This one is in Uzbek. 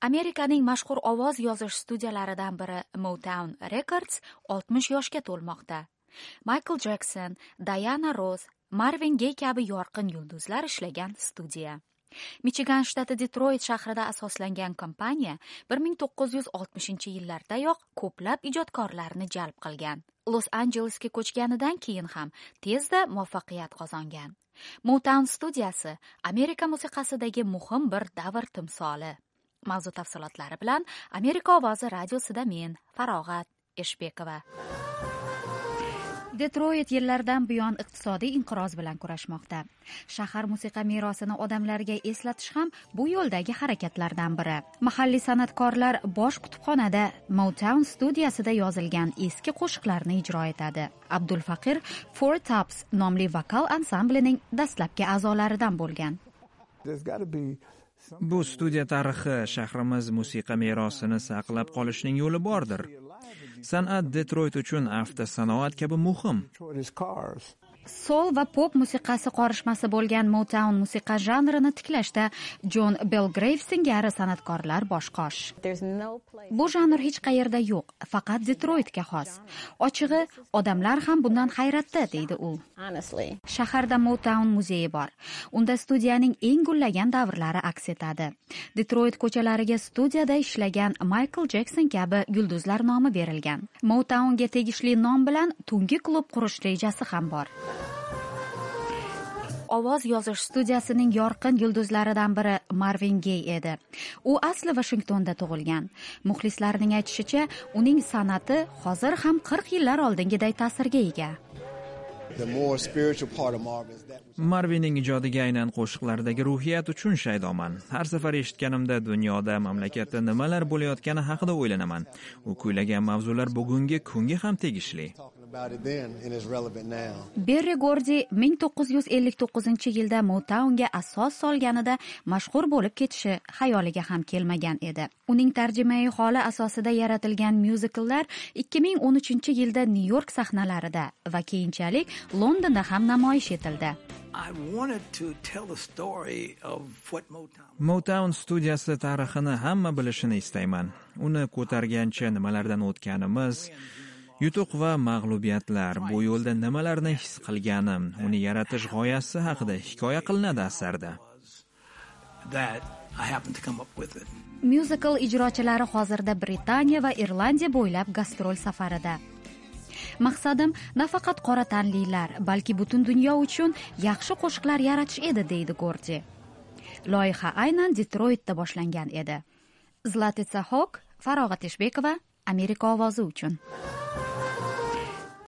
Amerikaning mashhur ovoz yozish studiyalaridan biri Motown Records 60 yoshga to'lmoqda. Michael Jackson, Diana Ross, Marvin Gaye kabi yorqin yulduzlar ishlagan studiya. Michigan shtati Detroit shahrida asoslangan kompaniya 1960-yillardayoq ko'plab ijodkorlarni jalb qilgan. Los Anjelesga ko'chganidan keyin ham tezda muvaffaqiyat qozongan. Motown studiyasi Amerika musiqasidagi muhim bir davr timsoli. Mavzu tafsilotlari bilan Amerika ovozi radiosida men, Farog'at Eshbekova. Detroit yillardan buyon iqtisodiy inqiroz bilan kurashmoqda. Shahar musiqa merosini odamlarga eslatish ham bu yo'ldagi harakatlardan biri. Mahalliy san'atkorlar bosh kutubxonada Motown studiyasida yozilgan eski qo'shiqlarni ijro etadi. Abdulfaqir Four Tops nomli vokal ansamblining dastlabki a'zolaridan bo'lgan. Bu studiya tarixi shahrimiz musiqa merosini saqlab qolishning yo'li bordir. San'at Detroit uchun avtosanoat kabi muhim. Soul va pop musiqasi qorishmasi bo'lgan Motown musiqa janrini tiklashda John Belgrave singari san'atkorlar boshqosh. Bu janr hech qayerda yo'q, faqat Detroitga xos. Ochig'i, odamlar ham bundan hayratda, deydi u. Shaharda Motown muzeyi bor. Unda studiyaning eng gullagan davrlari aks etadi. Detroit ko'chalariga studiyada ishlagan Michael Jackson kabi yulduzlar nomi berilgan. Motownga tegishli nom bilan tungi klub qurish rejasi ham bor. Ovoz yozish studiyasining yorqin yulduzlaridan biri Marvin Gaye edi. U asli Washingtonda tug'ilgan. Muxlislarning aytishicha, uning san'ati hozir ham 40 yillar oldingiday ta'sirga ega. Marvinning ijodiga aynan qo'shiqlardagi ruhiyat uchun shaydoman. Har safar eshitganimda dunyoda, mamlakatda nimalar bo'layotgani haqida o'ylanaman. U kuylagan mavzular bugungi kunga ham tegishli. Berry Gordy 1959-yilda Motownga asos solganida mashhur bo'lib ketishi xayoliga ham kelmagan edi. Uning tarjimai holi asosida yaratilgan myuzikllar 2013-yilda New York sahnalarida va keyinchalik Londonda ham namoyish etildi. Motown studiyasi tarixini hamma bilishini istayman. Uni ko'targancha nimalardan o'tganimiz, yutuq va mag'lubiyatlar, bu yo'lda nimalarni his qilganim, uni yaratish g'oyasi haqida hikoya qilinadi asarda. Musical ijrochilari hozirda Britaniya va Irlandiya bo'ylab gastrol safarida. Maqsadim nafaqat qora tanlilar, balki butun dunyo uchun yaxshi qo'shiqlar yaratish edi, deydi Gordy. Loyiha aynan Detroitda boshlangan edi. Zlatitsa Hawk, Farog'at Eshbekova, Amerika ovozi uchun.